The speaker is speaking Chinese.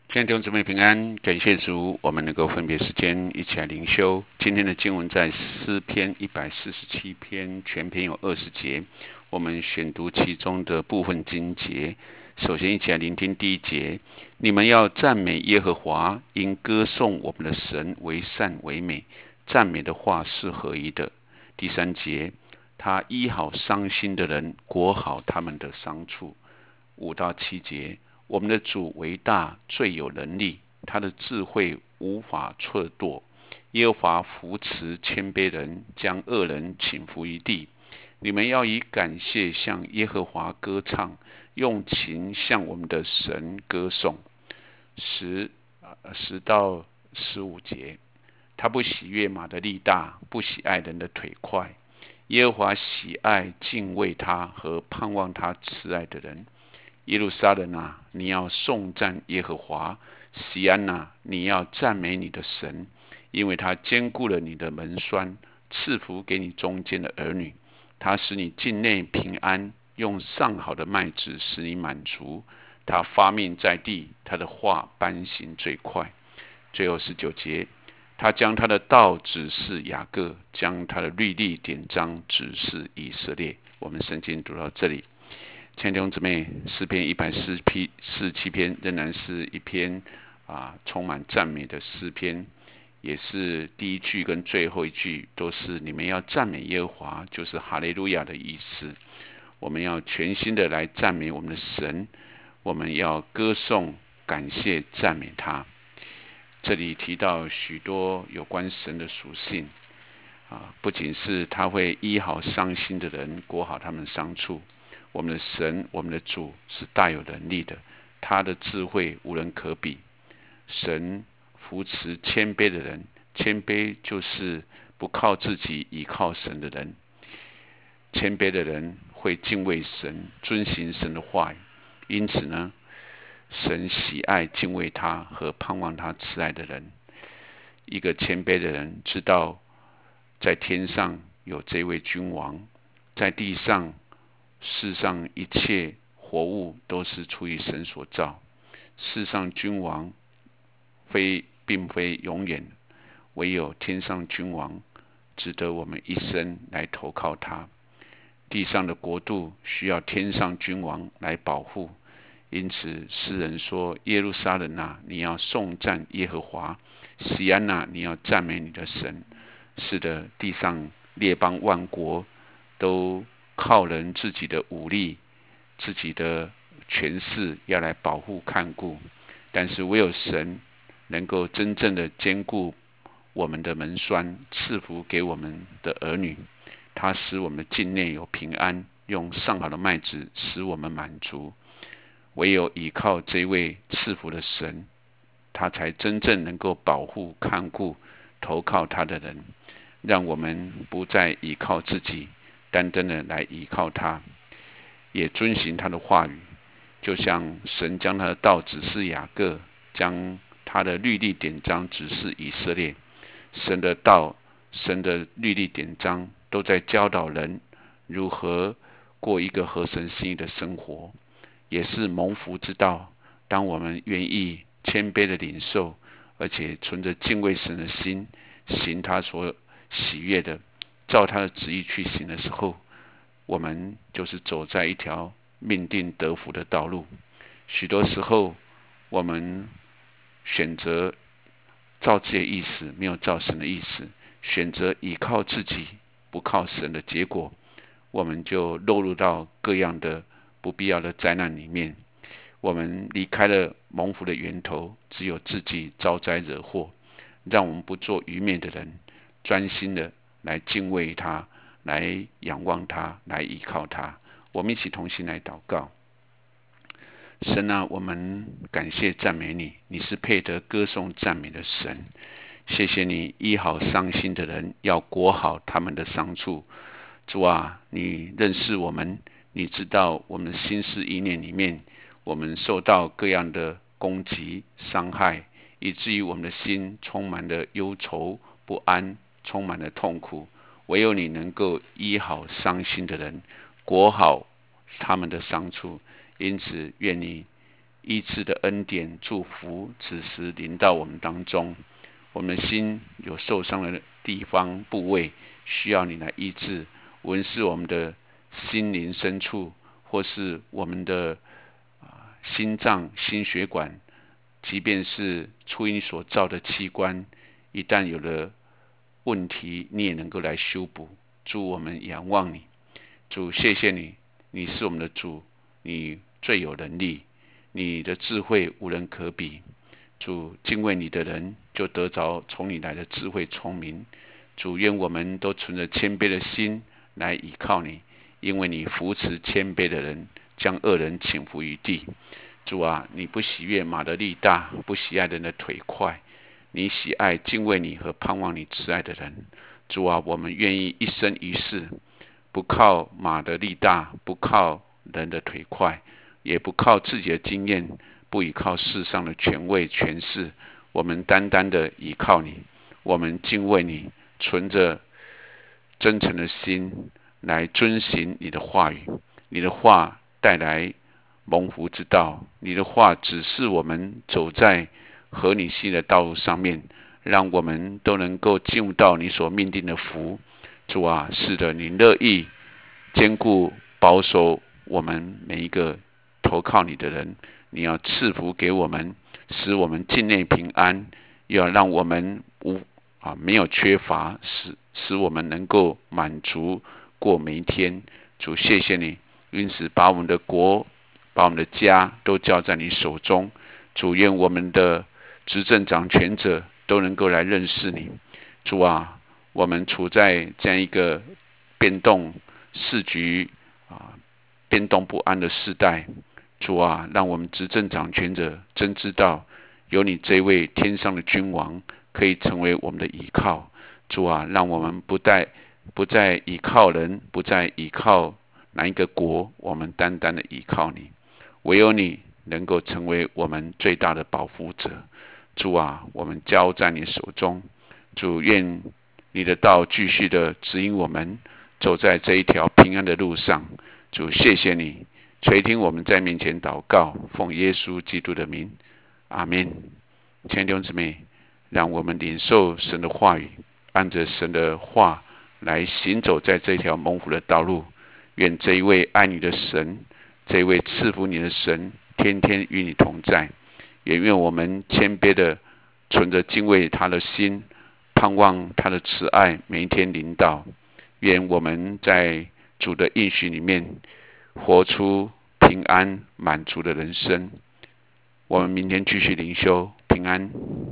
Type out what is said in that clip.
亲爱的弟兄姊妹平安，感谢主，我们能够分别时间一起来灵修。今天的经文在诗篇147篇，全篇有20节，我们选读其中的部分经节。首先，一起来聆听第一节：你们要赞美耶和华，因歌颂我们的神为善为美，赞美的话是合宜的。第三节：他医好伤心的人，裹好他们的伤处。5到7节。我们的主为大，最有能力，他的智慧无法测度。耶和华扶持谦卑人，将恶人倾覆于地。你们要以感谢向耶和华歌唱，用琴向我们的神歌颂。10到15节。他不喜悦马的力大，不喜爱人的腿快。耶和华喜爱敬畏他和盼望他慈爱的人。耶路撒冷啊，你要颂赞耶和华；锡安啊，你要赞美你的神，因为他兼顾了你的门栓，赐福给你中间的儿女。他使你境内平安，用上好的麦子使你满足。他发命在地，他的话颁行最快。最后19节，他将他的道指示雅各，将他的律例典章指示以色列。我们圣经读到这里。亲爱的弟兄姊妹，诗篇147篇仍然是一篇充满赞美的诗篇，也是第一句跟最后一句都是你们要赞美耶和华，就是哈利路亚的意思。我们要全心的来赞美我们的神，我们要歌颂、感谢、赞美他。这里提到许多有关神的属性不仅是他会医好伤心的人，裹好他们伤处。我们的神，我们的主是大有能力的，他的智慧无人可比。神扶持谦卑的人，谦卑就是不靠自己，倚靠神的人。谦卑的人会敬畏神，遵行神的话语。因此呢，神喜爱敬畏他和盼望他慈爱的人。一个谦卑的人知道，在天上有这位君王，在地上世上一切活物都是出于神所造。世上君王并非永远，唯有天上君王值得我们一生来投靠他。地上的国度需要天上君王来保护。因此诗人说，耶路撒冷啊，你要颂赞耶和华；锡安啊，你要赞美你的神。是的，地上列邦万国都靠人自己的武力、自己的权势要来保护看顾，但是唯有神能够真正的兼顾我们的门栓，赐福给我们的儿女。他使我们的境内有平安，用上好的麦子使我们满足。唯有依靠这位赐福的神，他才真正能够保护看顾投靠他的人，让我们不再依靠自己，单单的来依靠他，也遵行他的话语。就像神将他的道指示雅各，将他的律例典章指示以色列。神的道、神的律例典章都在教导人如何过一个合神心意的生活，也是蒙福之道。当我们愿意谦卑的领受，而且存着敬畏神的心，行他所喜悦的，照他的旨意去行的时候，我们就是走在一条命定得福的道路。许多时候，我们选择照自己的意思，没有照神的意思，选择依靠自己，不靠神的结果，我们就落入到各样的不必要的灾难里面。我们离开了蒙福的源头，只有自己招灾惹祸。让我们不做愚昧的人，专心的来敬畏他，来仰望他，来依靠他。我们一起同心来祷告。神啊，我们感谢赞美你，你是配得歌颂赞美的神。谢谢你医好伤心的人，要裹好他们的伤处。主啊，你认识我们，你知道我们的心思意念里面，我们受到各样的攻击、伤害，以至于我们的心充满了忧愁、不安，充满了痛苦。唯有你能够医好伤心的人，裹好他们的伤处。因此，愿你医治的恩典、祝福，此时临到我们当中。我们的心有受伤的地方、部位，需要你来医治，无论是我们的心灵深处，或是我们的心脏、心血管，即便是出于你所造的器官，一旦有了问题，你也能够来修补。主，我们仰望你，主，谢谢你，你是我们的主，你最有能力，你的智慧无人可比。主，敬畏你的人就得着从你来的智慧聪明。主，愿我们都存着谦卑的心来倚靠你，因为你扶持谦卑的人，将恶人倾覆于地。主啊，你不喜悦马的力大，不喜爱人的腿快，你喜爱敬畏你和盼望你慈爱的人。主啊，我们愿意一生一世，不靠马的力大，不靠人的腿快，也不靠自己的经验，不依靠世上的权位权势，我们单单的依靠你，我们敬畏你，存着真诚的心来遵行你的话语。你的话带来蒙福之道，你的话指示我们走在合你心的道路上面，让我们都能够进入到你所命定的福。主啊，是的，你乐意坚固保守我们每一个投靠你的人，你要赐福给我们，使我们境内平安，又要让我们没有缺乏，使我们能够满足过每一天。主，谢谢你，因此把我们的国、把我们的家都交在你手中。主，愿我们的执政掌权者都能够来认识你。主啊，我们处在这样一个变动世局变动不安的时代，主啊，让我们执政掌权者真知道有你这位天上的君王可以成为我们的依靠。主啊，让我们不再依靠人，不再依靠哪一个国，我们单单的依靠你，唯有你能够成为我们最大的保护者。主啊，我们交在你手中。主，愿你的道继续的指引我们走在这一条平安的路上。主，谢谢你垂听我们在面前祷告，奉耶稣基督的名，阿们。亲爱的弟兄姊妹，让我们领受神的话语，按着神的话来行走在这条蒙福的道路。愿这一位爱你的神，这一位赐福你的神，天天与你同在。也愿我们谦卑的存着敬畏他的心，盼望他的慈爱每一天临到。愿我们在主的应许里面活出平安满足的人生。我们明天继续灵修，平安。